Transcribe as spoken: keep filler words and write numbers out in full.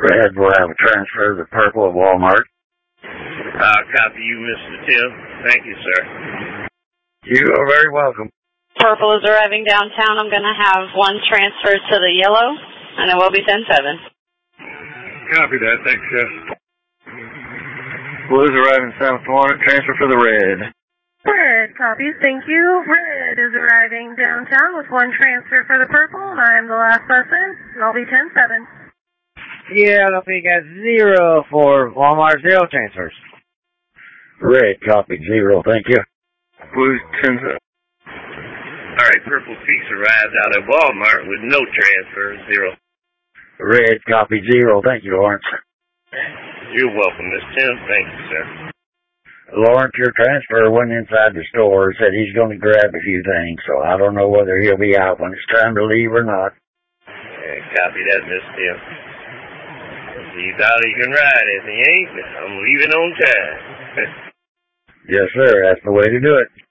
Red will have a transfer to the purple at Walmart. Uh, copy you, Mister Tim. Thank you, sir. You are very welcome. Purple is arriving downtown. I'm going to have one transfer to the yellow, and it will be ten seven. Copy that. Thanks, Chef. Blue's arriving south Florida. Transfer for the red. Red copies. Thank you. Red is arriving downtown with one transfer for the purple, and I am the last person, and I'll be ten seven. Yeah, I think got zero for Walmart, zero transfers. Red copied zero, thank you. Blue's ten seven. All right, Purple Peaks arrived out of Walmart with no transfer, zero. Red copied zero, thank you, Lawrence. You're welcome, Miss Tim. Thank you, sir. Lawrence, your transfer went inside the store, said he's going to grab a few things, so I don't know whether he'll be out when it's time to leave or not. Yeah, copy that, Miss Tim. If he's out, he can ride. If he ain't, I'm leaving on time. Yes, sir, that's the way to do it.